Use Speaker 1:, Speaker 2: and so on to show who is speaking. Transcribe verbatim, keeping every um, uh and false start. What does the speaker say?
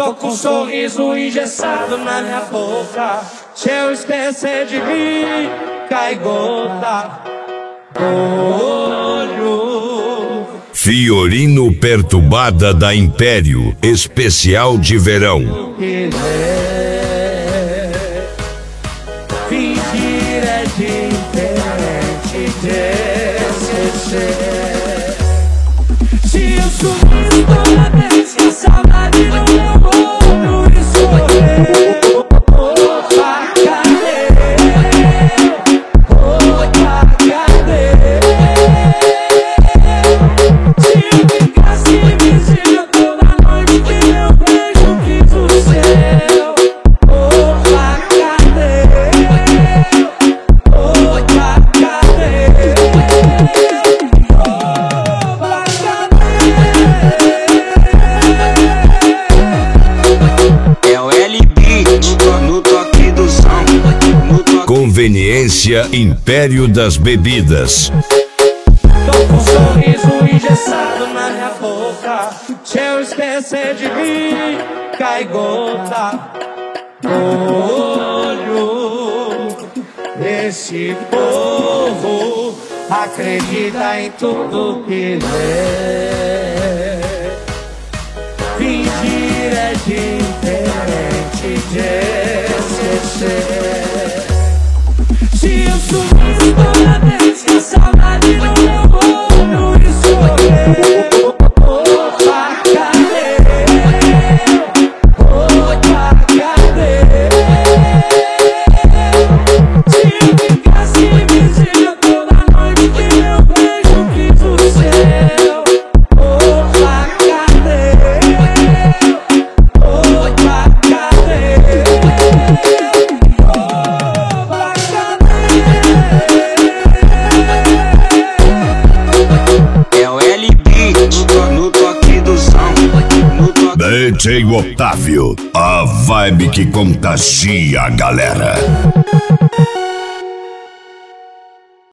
Speaker 1: Tô com um sorriso engessado na minha boca. Se eu esquecer de mim, cai gota do olho.
Speaker 2: Fiorino Perturbada da Império, especial de verão.
Speaker 1: Fingir é diferente de esquecer. Se eu sumir toda vez que a saudade no meu olho, isso eu.
Speaker 2: Conveniência Império das Bebidas.
Speaker 1: Tô com um sorriso engessado na minha boca. Se eu esquecer de mim, cai gota no olho. Esse povo acredita em tudo que lê. Fingir é diferente de esquecer. Se eu sumir toda vez que a saudade no meu olho, isso eu. Opa, cadê? Opa, cadê? Se eu ficasse invisível toda noite que eu vejo quis o céu. Opa, cadê? Opa, cadê?
Speaker 2: D J Otávio, a vibe que contagia a galera.